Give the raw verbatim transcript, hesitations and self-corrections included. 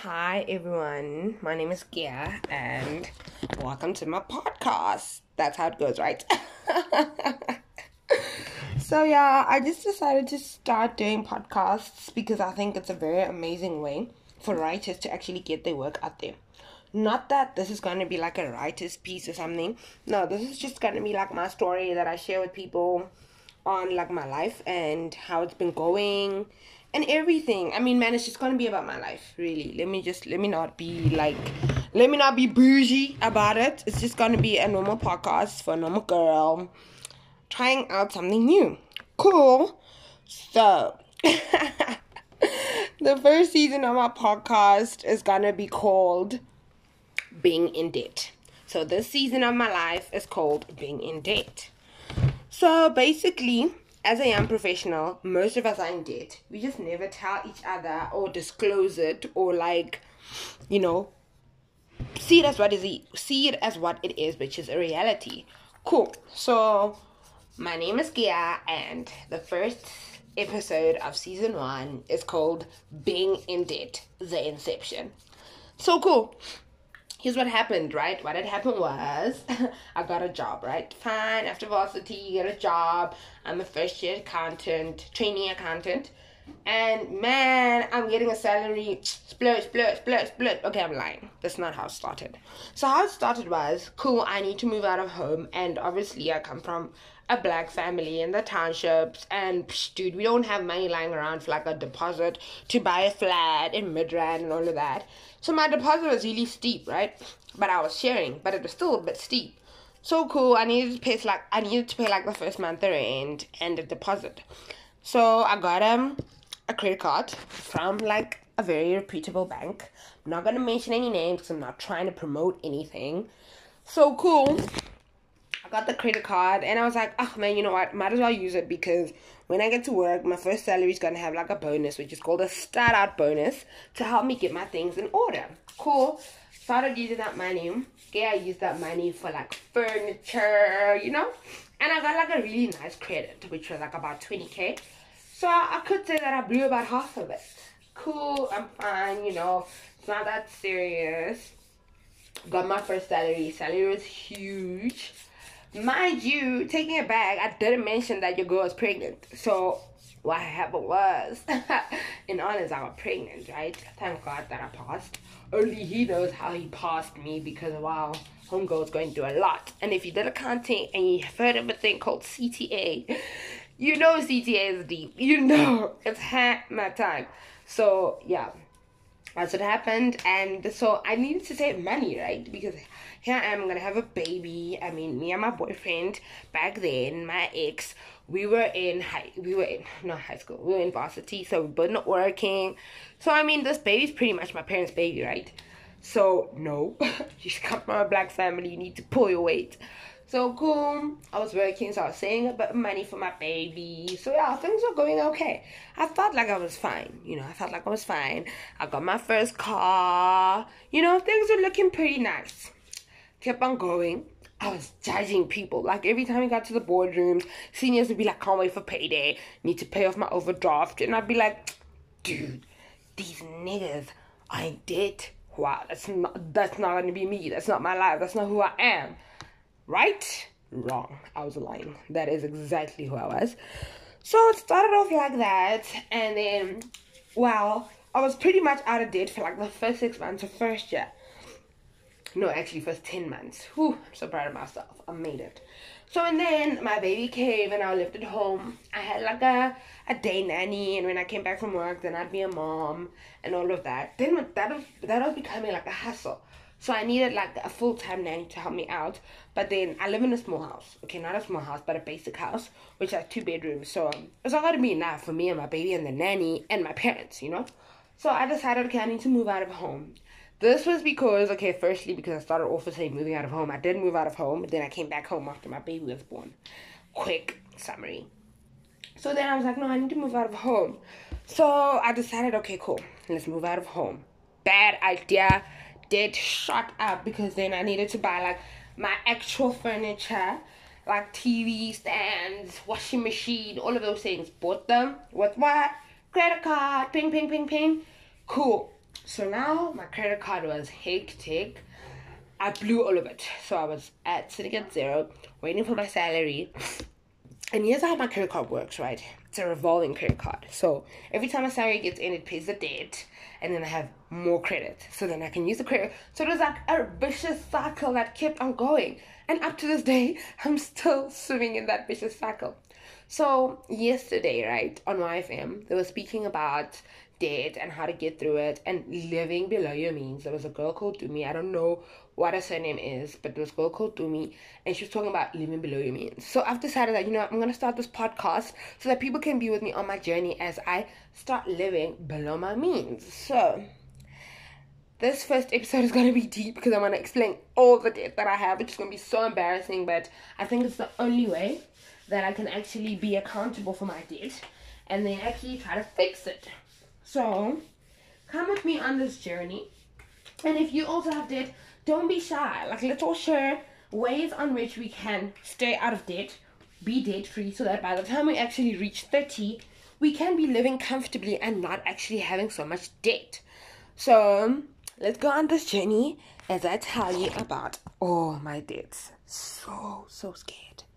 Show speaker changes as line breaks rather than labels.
Hi everyone, my name is Gia and welcome to my podcast. That's how it goes, right? So yeah, I just decided to start doing podcasts because I think it's a very amazing way for writers to actually get their work out there. Not that this is going to be like a writer's piece or something. No, this is just going to be like my story that I share with people on like my life and how it's been going and everything. I mean, man, it's just gonna be about my life, really. Let me just let me not be like let me not be bougie about it. It's just gonna be a normal podcast for a normal girl trying out something new. Cool. So the first season of my podcast is gonna be called Being in Debt. So this season of my life is called Being in Debt. So basically, as a young professional, most of us are in debt. We just never tell each other or disclose it or like, you know, see it as what is it, see it as what it is, which is a reality. Cool. So my name is Gia, and the first episode of season one is called Being in Debt, the Inception. So cool. Here's what happened, right? What had happened was I got a job, right? Fine, after varsity, you get a job. I'm a first year accountant, trainee accountant. And man, I'm getting a salary, split, split, split, split. Okay, I'm lying. That's not how it started. So how it started was, cool, I need to move out of home. And obviously I come from a black family in the townships. And psh, dude, we don't have money lying around for like a deposit to buy a flat in Midrand and all of that. So my deposit was really steep, right? But I was sharing, but it was still a bit steep. So cool, I needed to pay like I needed to pay like the first month rent and the deposit. So I got um a credit card from like a very reputable bank. I'm not gonna mention any names because I'm not trying to promote anything. So cool. I got the credit card and I was like, oh man, you know what? Might as well use it because when I get to work, my first salary is going to have like a bonus, which is called a start out bonus to help me get my things in order. Cool. Started using that money. Yeah, I used that money for like furniture, you know? And I got like a really nice credit, which was like about twenty K. So I, I could say that I blew about half of it. Cool. I'm fine, you know. It's not that serious. Got my first salary. Salary was huge. Mind you, taking it back, I didn't mention that your girl was pregnant. So what happened was, in honest, I got pregnant, right? Thank God that I passed. Only he knows how he passed me because, wow, homegirl's going through a lot. And if you did accounting and you've heard of a thing called C T A, you know C T A is deep. You know it's hammer time. So, yeah. That's what happened, and so I needed to save money, right? Because here I am, I'm gonna have a baby. I mean, me and my boyfriend back then, my ex, we were in high, we were in not high school, we were in varsity, so we're both not working. So I mean, this baby's pretty much my parents' baby, right? So no, you come from a black family, you need to pull your weight. So cool, I was working, so I was saving a bit of money for my baby. So yeah, things were going okay. I felt like I was fine, you know, I felt like I was fine. I got my first car, you know, things were looking pretty nice. Kept on going. I was judging people. Like every time we got to the boardrooms, seniors would be like, can't wait for payday, need to pay off my overdraft. And I'd be like, dude, these niggas are in debt. Wow, that's not, that's not gonna be me. That's not my life. That's not who I am. Right? Wrong. I was lying. That is exactly who I was. So it started off like that. And then, well, I was pretty much out of debt for like the first six months of first year. No, actually, first ten months. Whew, I'm so proud of myself. I made it. So, and then my baby came and I lived at home. I had like a, a day nanny. And when I came back from work, then I'd be a mom and all of that. Then that was, that was becoming like a hassle. So I needed like a full-time nanny to help me out. But then I live in a small house. Okay, not a small house, but a basic house, which has two bedrooms. So it's not going to be enough for me and my baby and the nanny and my parents, you know. So I decided, okay, I need to move out of home. This was because, okay, firstly, because I started off with saying moving out of home. I did move out of home. Then I came back home after my baby was born. Quick summary. So then I was like, no, I need to move out of home. So I decided, okay, cool. Let's move out of home. Bad idea. Debt shot up because then I needed to buy like my actual furniture, like T V stands, washing machine, all of those things. Bought them with what? Credit card, ping, ping, ping, ping. Cool. So now my credit card was hectic. I blew all of it. So I was at sitting at zero, waiting for my salary. And here's how my credit card works, right? It's a revolving credit card. So every time my salary gets in, it pays the debt, and then I have more credit. So then I can use the credit. So it was like a vicious cycle that kept on going. And up to this day, I'm still swimming in that vicious cycle. So yesterday, right, on Y F M, they were speaking about debt and how to get through it and living below your means. There was a girl called Dumi. I don't know what her surname is, but there was a girl called Dumi, and she was talking about living below your means. So I've decided that, you know, I'm going to start this podcast so that people can be with me on my journey as I start living below my means. So this first episode is going to be deep because I'm going to explain all the debt that I have, which is going to be so embarrassing, but I think it's the only way that I can actually be accountable for my debt and then actually try to fix it. So come with me on this journey. And if you also have debt, don't be shy. Like, let's all share ways on which we can stay out of debt, be debt free, so that by the time we actually reach thirty, we can be living comfortably and not actually having so much debt. So let's go on this journey as I tell you about all my debts. So, so scared.